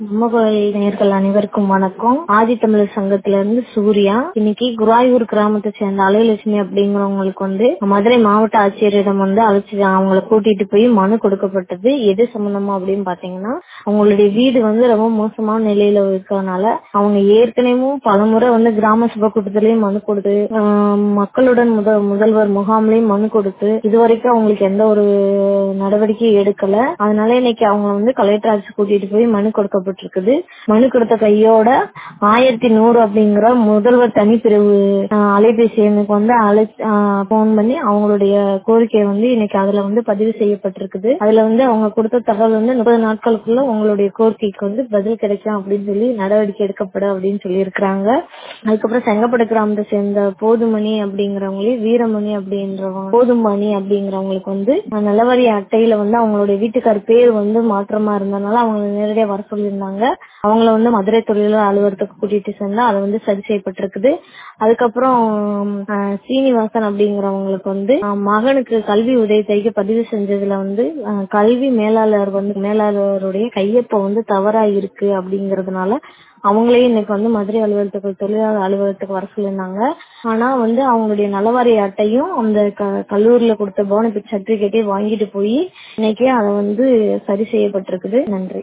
முகவரி நேயர்கள் அனைவருக்கும் வணக்கம். ஆதித்தமிழர் சங்கத்துல இருந்து சூர்யா. இன்னைக்கு குராயூர் கிராமத்தை சேர்ந்த அலைலட்சுமி அப்படிங்கிறவங்களுக்கு மதுரை மாவட்ட ஆட்சியரிடம் அழைச்சி அவங்களை கூட்டிட்டு போய் மனு கொடுக்கப்பட்டது. எது சம்பந்தமா அப்படின்னு பாத்தீங்கன்னா, அவங்களுடைய வீடு ரொம்ப மோசமான நிலையில இருக்கிறதுனால அவங்க ஏற்கனவே பலமுறை கிராம சபை கூட்டத்திலயும் மனு கொடுத்து, மக்களுடன் முதல்வர் முகாம்லயும் மனு கொடுத்து இதுவரைக்கும் அவங்களுக்கு எந்த ஒரு நடவடிக்கையும் எடுக்கல. அதனால இன்னைக்கு அவங்க கலெக்டர் ஆஃபீஸ் கூட்டிட்டு போய் மனு கொடுக்கப்பட்டிருக்குது. மனு கொடுத்த கையோட 1100 அப்படிங்கிற முதல்வர் தனிப்பிரிவு அலைபேசி எண்ணுக்கு போன் பண்ணி அவங்களுடைய கோரிக்கையை இன்னைக்கு அதுல பதிவு செய்யப்பட்டிருக்குது. அதுல அவங்க கொடுத்த தகவல் 30 நாட்களுக்குள்ள உங்களுடைய கோரிக்கைக்கு பதில் கிடைக்கும் அப்படின்னு சொல்லி நடவடிக்கை எடுக்கப்படும் அப்படின்னு சொல்லி இருக்கிறாங்க. அதுக்கப்புறம் செங்கப்பட கிராமத்தை சேர்ந்த போதுமணி அப்படிங்கிறவங்களே வீரமணி அப்படின்றவங்க போதுமணி அப்படிங்கிறவங்களுக்கு நலவாரி அட்டையில அவங்களுடைய வீட்டுக்கார் பேர் மாற்றமா இருந்தனால அவங்க நேரடியா வர சொல்லியிருந்தாங்க. அவங்கள மதுரை தொழிலாளர் அலுவலகத்துக்கு கூட்டிட்டு சென்றா அதை சரி செய்யப்பட்டிருக்குது. அதுக்கப்புறம் சீனிவாசன் அப்படிங்கிறவங்களுக்கு மகனுக்கு கல்வி உதவித்தொகை பதிவு செஞ்சதுல கல்வி மேலாளருடைய கையொப்பம் தவறா இருக்கு அப்படிங்கறதுனால அவங்களையும் இன்னைக்கு மதுரை தொழிலாளர் அலுவலகத்துக்கு வர சொல்லியிருந்தாங்க. ஆனா அவங்களுடைய நலவாரி அட்டையும் அந்த கல்லூரியில கொடுத்த போனபிட் சர்டிபிகேட்டையும் வாங்கிட்டு போய் இன்னைக்கு அதை சரி செய்யப்பட்டிருக்குது. நன்றி.